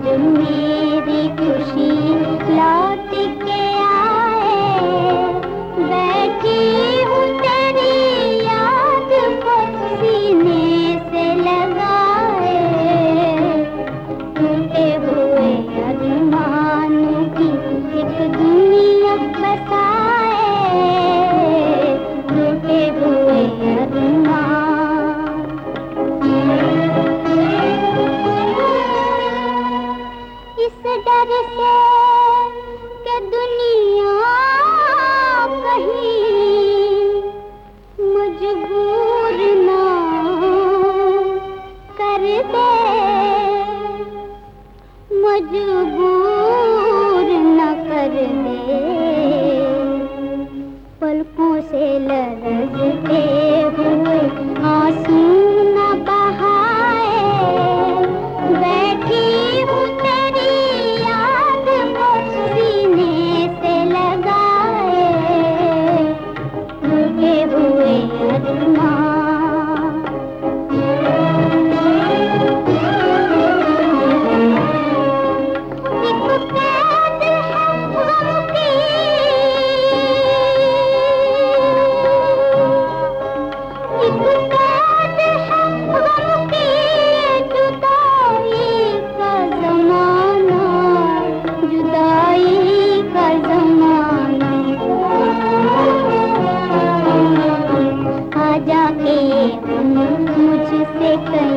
मेरी खुशी लौट के आए, बैठी हूँ तेरी याद को सीने से लगाए, टूटे हुए अरमानों की एक दुनिया बसाए, टूटे हुए अरमान। इस डर से कि दुनिया कहीं मजबूर ना कर दे, मजबूर न कर दे, पलकों से लरजते हुए आंसू न बहाए, बैठी हूँ तेरी याद को सीने से लगाए, टूटे हुए अरमान। जाके मुझसे